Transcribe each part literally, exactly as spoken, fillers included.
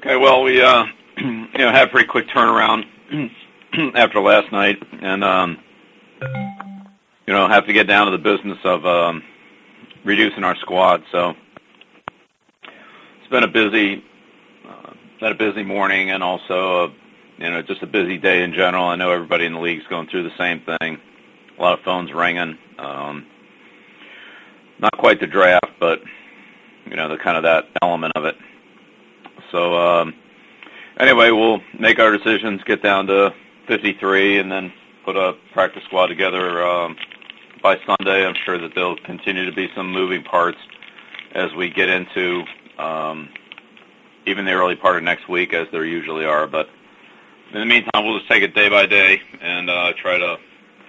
Okay, well, we uh, you know had a pretty quick turnaround after last night, and um, you know have to get down to the business of um, reducing our squad. So it's been a busy, uh, been a busy morning, and also a, you know just a busy day in general. I know everybody in the league's going through the same thing. A lot of phones ringing. Um, not quite the draft, but you know the kind of that element of it. So um, anyway, we'll make our decisions, get down to fifty-three, and then put a practice squad together um, by Sunday. I'm sure that there'll continue to be some moving parts as we get into um, even the early part of next week, as there usually are. But in the meantime, we'll just take it day by day and uh, try to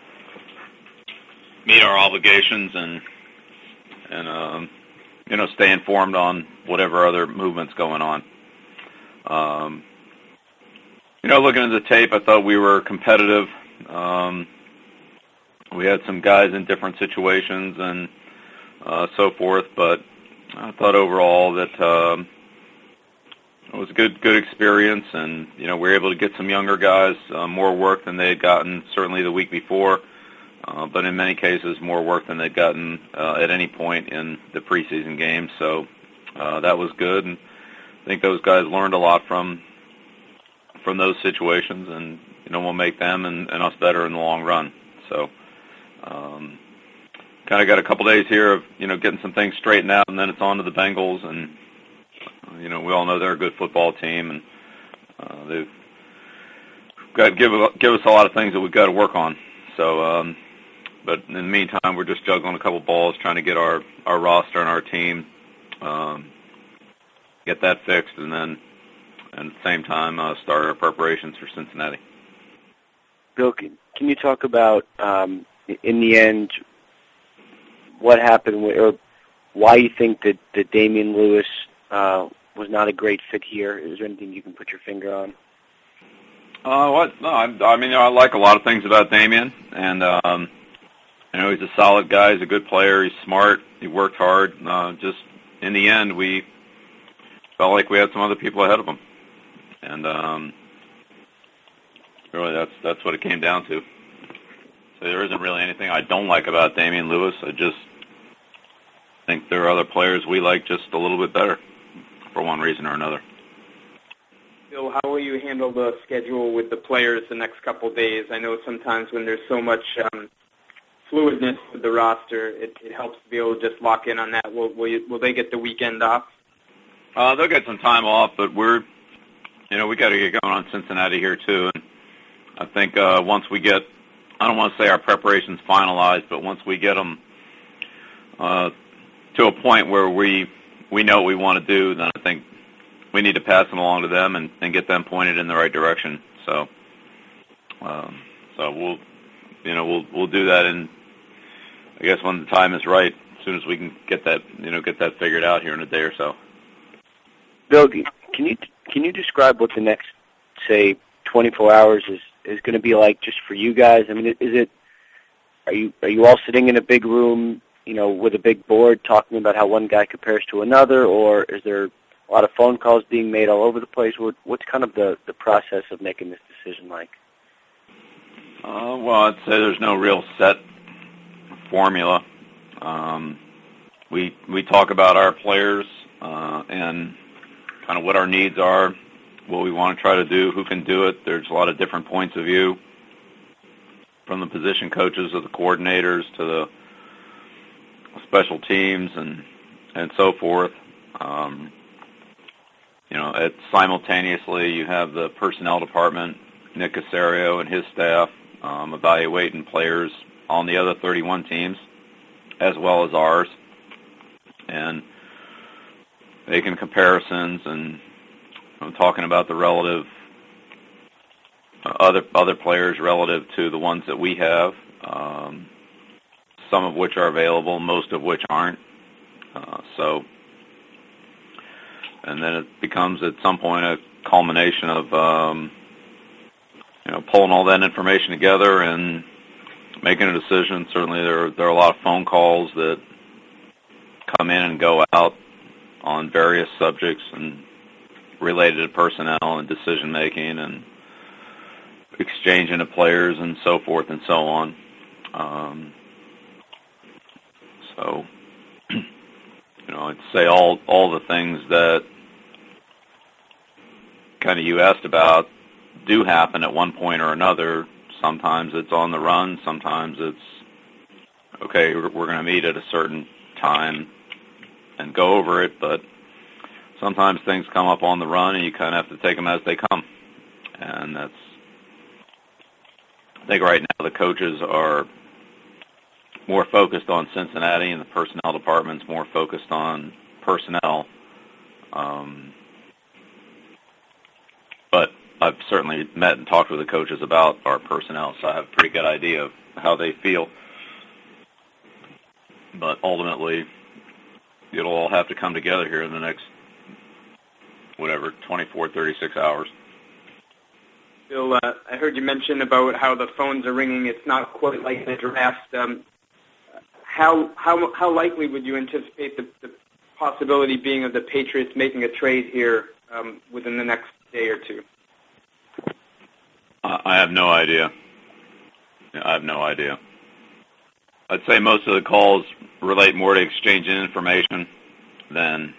meet our obligations and and um, you know stay informed on whatever other movements going on. Um, you know, looking at the tape, I thought we were competitive. Um, we had some guys in different situations and uh, so forth, but I thought overall that um, it was a good, good experience, and you know, we were able to get some younger guys uh, more work than they had gotten certainly the week before, uh, but in many cases more work than they'd gotten uh, at any point in the preseason games. So uh, that was good, and I think those guys learned a lot from from those situations, and you know we'll make them and, and us better in the long run. So, um, kind of got a couple days here of you know getting some things straightened out, and then it's on to the Bengals, and uh, you know we all know they're a good football team, and uh, they've got to give give us a lot of things that we've got to work on. So, um, but in the meantime, we're just juggling a couple balls, trying to get our our roster and our team. Um, get that fixed, and then and at the same time uh, start our preparations for Cincinnati. Bill, can, can you talk about, um, in the end, what happened, or why you think that, that Damien Lewis uh, was not a great fit here? Is there anything you can put your finger on? Uh, what? No, I, I mean, I like a lot of things about Damien, and um, you know, he's a solid guy. He's a good player. He's smart. He worked hard. Uh, just in the end, we felt like we had some other people ahead of him, and um, really that's that's what it came down to. So there isn't really anything I don't like about Damien Lewis. I just think there are other players we like just a little bit better for one reason or another. Bill, how will you handle the schedule with the players the next couple of days? I know sometimes when there's so much um, fluidness with the roster, it, it helps to be able to just lock in on that. Will, will, you, will they get the weekend off? Uh, they'll get some time off, but we're, you know, we got to get going on Cincinnati here too. And I think uh, once we get, I don't want to say our preparations finalized, but once we get them uh, to a point where we we know what we want to do, then I think we need to pass them along to them and, and get them pointed in the right direction. So, um, so we'll, you know, we'll we'll do that, in I guess when the time is right, as soon as we can get that, you know, get that figured out here in a day or so. Bill, can you can you describe what the next, say, twenty-four hours is, is going to be like just for you guys? I mean, is it are you are you all sitting in a big room, you know, with a big board talking about how one guy compares to another, or is there a lot of phone calls being made all over the place? What, what's kind of the, the process of making this decision like? Uh, well, I'd say there's no real set formula. Um, we we talk about our players uh, and kind of what our needs are, what we want to try to do, who can do it. There's a lot of different points of view, from the position coaches to the coordinators to the special teams and and so forth. Um, you know, it, simultaneously you have the personnel department, Nick Caserio and his staff, um, evaluating players on the other thirty-one teams as well as ours, and making comparisons and I'm talking about the relative uh, other other players relative to the ones that we have, um, some of which are available, most of which aren't. Uh, so, and then it becomes at some point a culmination of um, you know pulling all that information together and making a decision. Certainly, there there are a lot of phone calls that come in and go out on various subjects, and related to personnel and decision making and exchanging of players and so forth and so on. Um, so, you know, I'd say all all the things that kind of you asked about do happen at one point or another. Sometimes it's on the run. Sometimes it's, okay, we're, we're going to meet at a certain time and go over it, but sometimes things come up on the run and you kind of have to take them as they come. And that's, I think right now the coaches are more focused on Cincinnati and the personnel department's more focused on personnel. Um, but I've certainly met and talked with the coaches about our personnel, so I have a pretty good idea of how they feel. But ultimately, it'll all have to come together here in the next, whatever, twenty-four, thirty-six hours. Bill, uh, I heard you mention about how the phones are ringing. It's not quite like the draft. Um, how how how likely would you anticipate the, the possibility being of the Patriots making a trade here um, within the next day or two? I have no idea. I have no idea. I'd say most of the calls relate more to exchanging information than,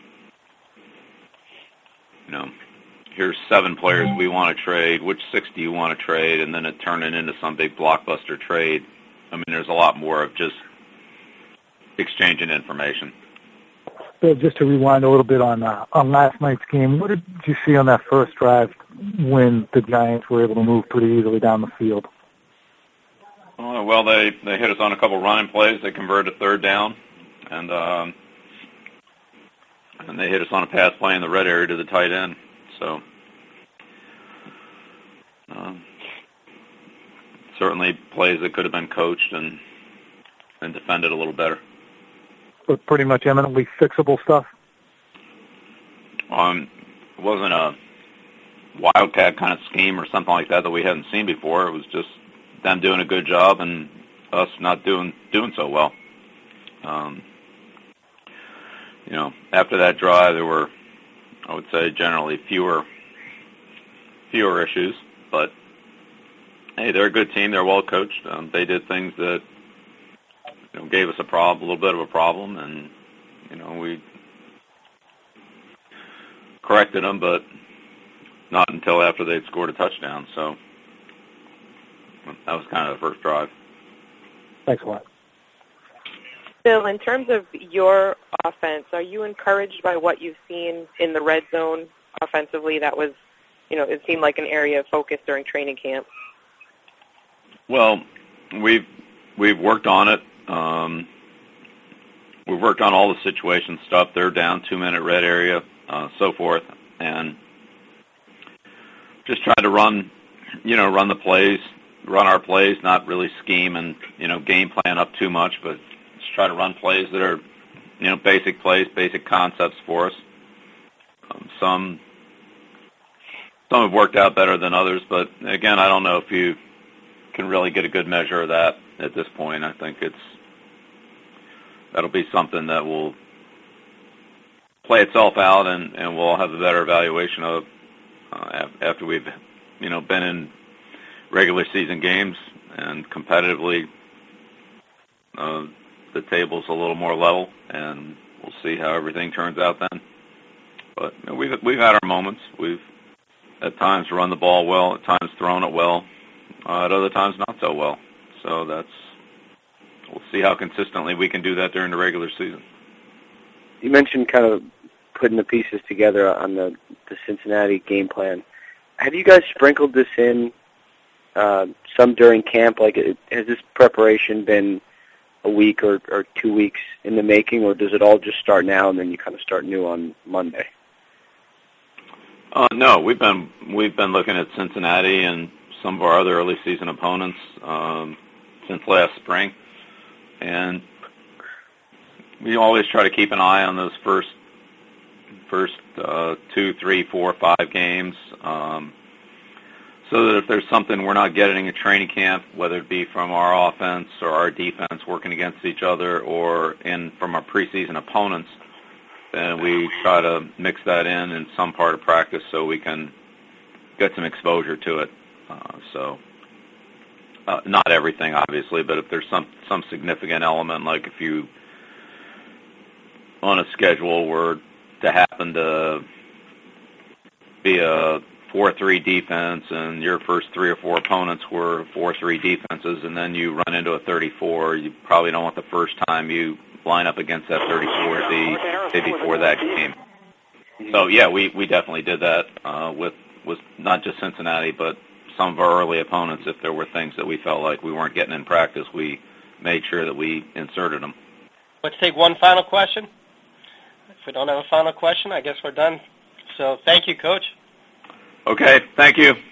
you know, here's seven players we want to trade, which six do you want to trade, and then it turning into some big blockbuster trade. I mean, there's a lot more of just exchanging information. Bill, just to rewind a little bit on uh, on last night's game, what did you see on that first drive when the Giants were able to move pretty easily down the field? Uh, well, they, they hit us on a couple running plays. They converted a third down, and um, and they hit us on a pass play in the red area to the tight end. So um, certainly plays that could have been coached and and defended a little better. But pretty much eminently fixable stuff? Um, it wasn't a wildcat kind of scheme or something like that that we hadn't seen before. It was just them doing a good job and us not doing doing so well. Um, you know, after that drive, there were, I would say, generally fewer fewer issues. But hey, they're a good team. They're well coached. Um, they did things that, you know, gave us a problem, a little bit of a problem, and you know we corrected them, but not until after they'd scored a touchdown. So that was kind of the first drive. Thanks a lot. Bill, in terms of your offense, are you encouraged by what you've seen in the red zone offensively? That was, you know, it seemed like an area of focus during training camp. Well, we've we've worked on it. Um, we've worked on all the situation stuff, third down, two-minute red area, uh, so forth, and just tried to run, you know, run the plays, run our plays, not really scheme and, you know, game plan up too much, but just try to run plays that are, you know, basic plays, basic concepts for us. Um, some some have worked out better than others, but again, I don't know if you can really get a good measure of that at this point. I think it's that'll be something that will play itself out, and, and we'll have a better evaluation of uh, after we've, you know, been in regular season games and competitively uh, the table's a little more level, and we'll see how everything turns out then. But you know, we've we've had our moments. We've at times run the ball well, at times thrown it well, uh, at other times not so well. So that's we'll see how consistently we can do that during the regular season. You mentioned kind of putting the pieces together on the, the Cincinnati game plan. Have you guys sprinkled this in uh, some during camp? Like, has this preparation been a week or, or two weeks in the making, or does it all just start now and then you kind of start new on Monday? Uh, no, we've been we've been looking at Cincinnati and some of our other early season opponents um, since last spring, and we always try to keep an eye on those first first uh, two, three, four, five games, um, so that if there's something we're not getting at training camp, whether it be from our offense or our defense working against each other, or in from our preseason opponents, and we try to mix that in in some part of practice so we can get some exposure to it. Uh, so uh, not everything, obviously, but if there's some some significant element, like if you on a schedule were to happen to be a four three defense and your first three or four opponents were four three defenses, and then you run into a thirty-four, you probably don't want the first time you line up against that thirty-four the day before that game. So, yeah, we, we definitely did that uh, with, with not just Cincinnati, but some of our early opponents. If there were things that we felt like we weren't getting in practice, we made sure that we inserted them. Let's take one final question. If we don't have a final question, I guess we're done. So thank you, Coach. Okay, thank you.